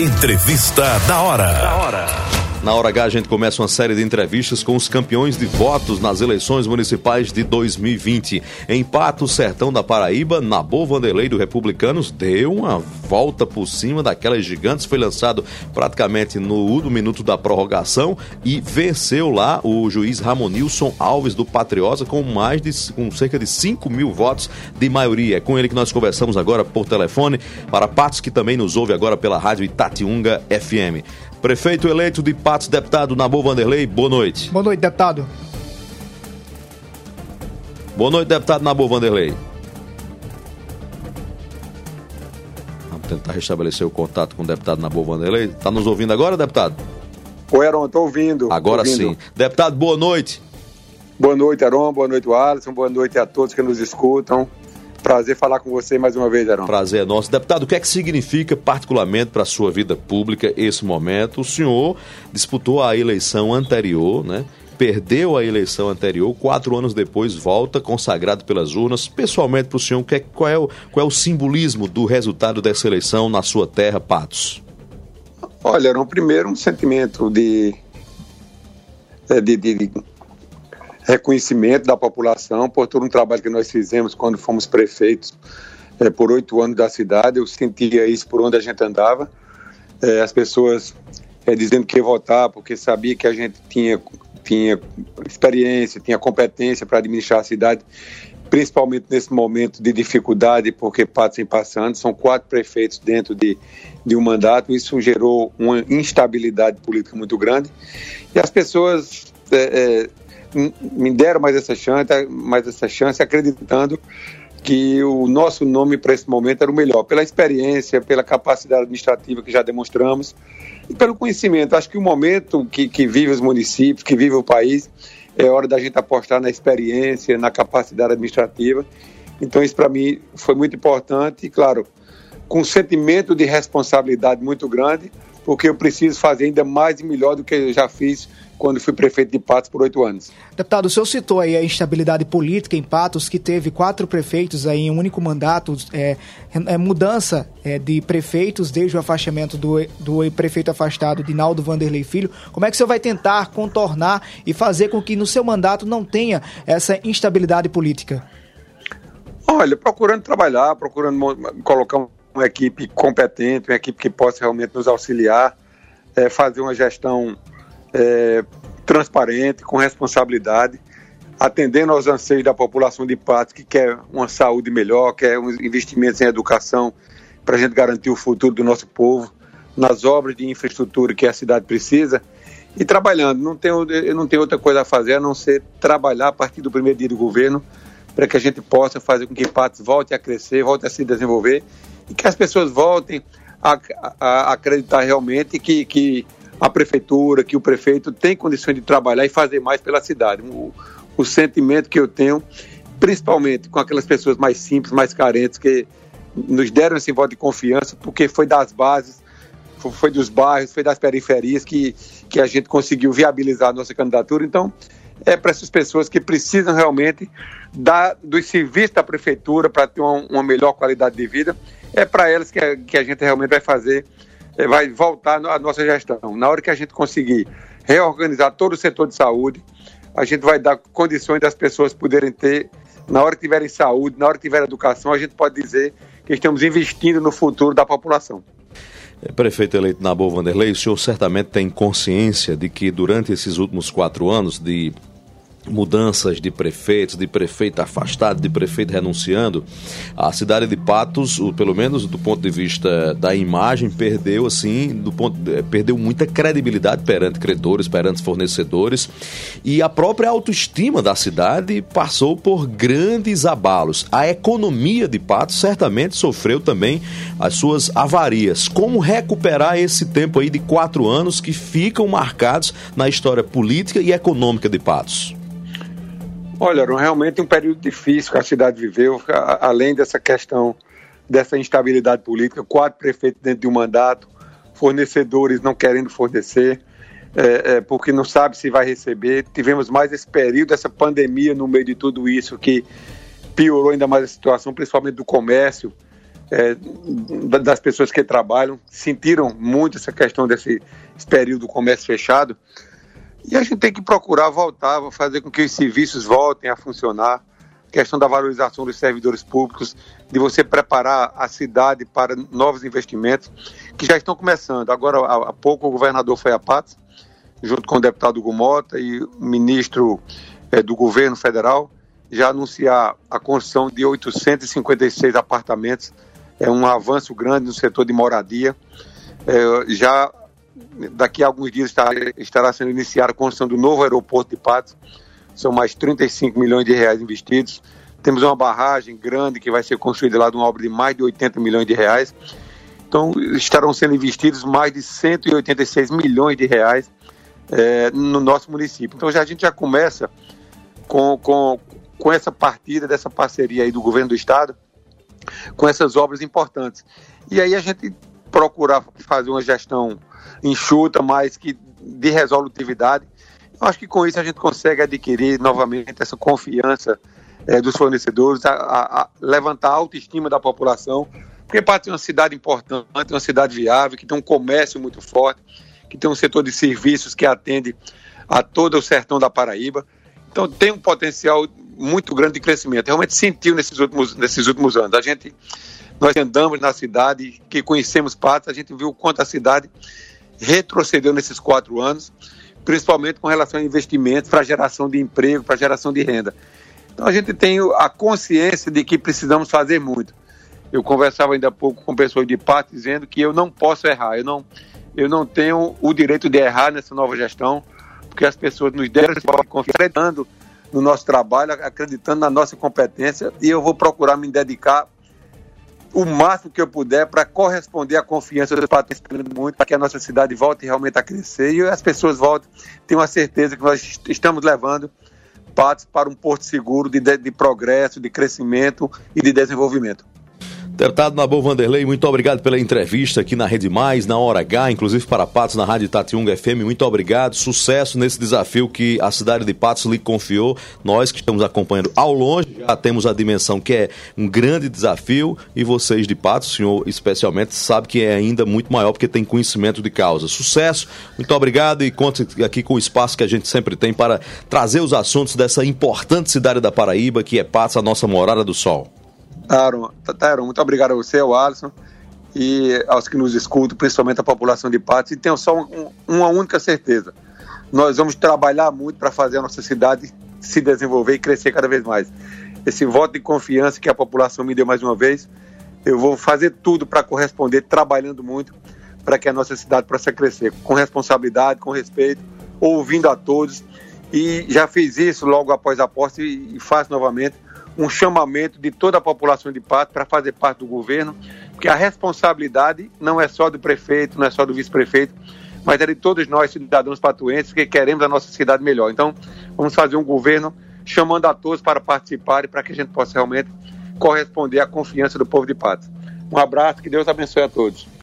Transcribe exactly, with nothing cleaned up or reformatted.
Entrevista da hora. Da hora. Na Hora H a gente começa uma série de entrevistas com os campeões de votos nas eleições municipais de dois mil e vinte. Em Patos, sertão da Paraíba, Nabor Vanderlei do Republicanos deu uma volta por cima daquelas gigantes, foi lançado praticamente no, no minuto da prorrogação e venceu lá o juiz Ramonilson Alves do Patriosa com mais de com cerca de cinco mil votos de maioria. É com ele que nós conversamos agora por telefone para Patos, que também nos ouve agora pela rádio Itatiunga F M. Prefeito eleito de Patos, deputado Nabor Vanderlei, boa noite. Boa noite, deputado. Boa noite, deputado Nabor Vanderlei. Vamos tentar restabelecer o contato com o deputado Nabor Vanderlei. Está nos ouvindo agora, deputado? Oi, Aron, estou ouvindo. Agora tô ouvindo. Sim. Deputado, boa noite. Boa noite, Aron. Boa noite, Alisson. Boa noite a todos que nos escutam. Prazer falar com você mais uma vez, Aron. Prazer é nosso. Deputado, o que é que significa particularmente para a sua vida pública esse momento? O senhor disputou a eleição anterior, né? Perdeu a eleição anterior, quatro anos depois volta consagrado pelas urnas. Pessoalmente para o senhor, qual é o, qual é o simbolismo do resultado dessa eleição na sua terra, Patos? Olha, Aron, primeiro um sentimento de... de, de, de... reconhecimento da população por todo um trabalho que nós fizemos quando fomos prefeitos é, por oito anos da cidade. Eu sentia isso por onde a gente andava, é, as pessoas é, dizendo que ia votar porque sabia que a gente tinha, tinha experiência, tinha competência para administrar a cidade, principalmente nesse momento de dificuldade, porque Patos vem passando, são quatro prefeitos dentro de, de um mandato. Isso gerou uma instabilidade política muito grande e as pessoas é, é, me deram mais essa chance, mais essa chance, acreditando que o nosso nome para esse momento era o melhor, pela experiência, pela capacidade administrativa que já demonstramos e pelo conhecimento. Acho que o momento que, que vive os municípios, que vive o país, é hora da gente apostar na experiência, na capacidade administrativa. Então isso para mim foi muito importante e, claro, com um sentimento de responsabilidade muito grande, porque eu preciso fazer ainda mais e melhor do que eu já fiz quando fui prefeito de Patos por oito anos. Deputado, o senhor citou aí a instabilidade política em Patos, que teve quatro prefeitos aí em um único mandato, é, é, mudança é, de prefeitos desde o afastamento do, do prefeito afastado, Dinaldo Vanderlei Filho. Como é que o senhor vai tentar contornar e fazer com que no seu mandato não tenha essa instabilidade política? Olha, procurando trabalhar, procurando colocar uma equipe competente, uma equipe que possa realmente nos auxiliar, é, fazer uma gestão É, transparente, com responsabilidade, atendendo aos anseios da população de Patos, que quer uma saúde melhor, quer um investimentos em educação para a gente garantir o futuro do nosso povo, nas obras de infraestrutura que a cidade precisa, e trabalhando. Não tenho, eu não tenho outra coisa a fazer a não ser trabalhar a partir do primeiro dia do governo para que a gente possa fazer com que Patos volte a crescer, volte a se desenvolver e que as pessoas voltem a, a, a acreditar realmente que, que a prefeitura, que o prefeito tem condições de trabalhar e fazer mais pela cidade. O, o sentimento que eu tenho, principalmente com aquelas pessoas mais simples, mais carentes, que nos deram esse voto de confiança, porque foi das bases, foi dos bairros, foi das periferias que, que a gente conseguiu viabilizar a nossa candidatura. Então, é para essas pessoas que precisam realmente da, dos serviços da prefeitura para ter uma, uma melhor qualidade de vida, é para elas que a, que a gente realmente vai fazer, vai voltar à nossa gestão. Na hora que a gente conseguir reorganizar todo o setor de saúde, a gente vai dar condições das pessoas poderem ter, na hora que tiverem saúde, na hora que tiver educação, a gente pode dizer que estamos investindo no futuro da população. Prefeito eleito Nabor Vanderlei, o senhor certamente tem consciência de que durante esses últimos quatro anos de mudanças de prefeitos, de prefeito afastado, de prefeito renunciando, a cidade de Patos, pelo menos do ponto de vista da imagem, perdeu assim, do ponto, perdeu muita credibilidade perante credores, perante fornecedores, e a própria autoestima da cidade passou por grandes abalos. A economia de Patos certamente sofreu também as suas avarias. Como recuperar esse tempo aí de quatro anos que ficam marcados na história política e econômica de Patos? Olha, realmente um período difícil que a cidade viveu, além dessa questão, dessa instabilidade política, quatro prefeitos dentro de um mandato, fornecedores não querendo fornecer, é, é, porque não sabe se vai receber. Tivemos mais esse período, essa pandemia no meio de tudo isso, que piorou ainda mais a situação, principalmente do comércio, é, das pessoas que trabalham, sentiram muito essa questão desse período do comércio fechado, e a gente tem que procurar voltar, fazer com que os serviços voltem a funcionar, questão da valorização dos servidores públicos, de você preparar a cidade para novos investimentos, que já estão começando. Agora, há, há pouco, o governador foi a Patos, junto com o deputado Hugo Mota e o ministro é, do governo federal, já anunciar a construção de oitocentos e cinquenta e seis apartamentos, é um avanço grande no setor de moradia. É, já daqui a alguns dias estará, estará sendo iniciada a construção do novo aeroporto de Patos, são mais trinta e cinco milhões de reais investidos. Temos uma barragem grande que vai ser construída lá de uma obra de mais de oitenta milhões de reais. Então estarão sendo investidos mais de cento e oitenta e seis milhões de reais é, no nosso município. Então já, a gente já começa com, com, com essa partida, dessa parceria aí do governo do estado, com essas obras importantes. E aí a gente procurar fazer uma gestão enxuta, mas que de resolutividade. Eu acho que com isso a gente consegue adquirir novamente essa confiança é, dos fornecedores, a, a, a levantar a autoestima da população, porque Patos é uma cidade importante, uma cidade viável, que tem um comércio muito forte, que tem um setor de serviços que atende a todo o sertão da Paraíba. Então tem um potencial muito grande de crescimento. Realmente sentiu nesses últimos, nesses últimos anos. A gente, nós andamos na cidade, que conhecemos Patos, a gente viu o quanto a cidade retrocedeu nesses quatro anos, principalmente com relação a investimentos para geração de emprego, para geração de renda. Então a gente tem a consciência de que precisamos fazer muito. Eu conversava ainda há pouco com pessoas de Patos dizendo que eu não posso errar, eu não, eu não tenho o direito de errar nessa nova gestão, porque as pessoas nos deram confiança, acreditando no nosso trabalho, acreditando na nossa competência, e eu vou procurar me dedicar o máximo que eu puder para corresponder à confiança dos patrões muito, para que a nossa cidade volte realmente a crescer e as pessoas voltem. Tenho a certeza que nós estamos levando Patos para um porto seguro de, de, de progresso, de crescimento e de desenvolvimento. Deputado Nabor Vanderlei, muito obrigado pela entrevista aqui na Rede Mais, na Hora H, inclusive para Patos, na Rádio Itatiunga F M. Muito obrigado, sucesso nesse desafio que a cidade de Patos lhe confiou. Nós que estamos acompanhando ao longe, já temos a dimensão que é um grande desafio, e vocês de Patos, o senhor especialmente, sabe que é ainda muito maior porque tem conhecimento de causa. Sucesso, muito obrigado, e conte aqui com o espaço que a gente sempre tem para trazer os assuntos dessa importante cidade da Paraíba, que é Patos, a nossa morada do sol. Aaron, Aaron, muito obrigado a você, ao Alisson, e aos que nos escutam, principalmente a população de Patos, e tenho só um, uma única certeza: nós vamos trabalhar muito para fazer a nossa cidade se desenvolver e crescer cada vez mais. Esse voto de confiança que a população me deu mais uma vez, eu vou fazer tudo para corresponder, trabalhando muito para que a nossa cidade possa crescer, com responsabilidade, com respeito, ouvindo a todos, e já fiz isso logo após a posse e, e faço novamente um chamamento de toda a população de Patos para fazer parte do governo, porque a responsabilidade não é só do prefeito, não é só do vice-prefeito, mas é de todos nós, cidadãos patuenses, que queremos a nossa cidade melhor. Então, vamos fazer um governo chamando a todos para participarem, para que a gente possa realmente corresponder à confiança do povo de Patos. Um abraço, que Deus abençoe a todos.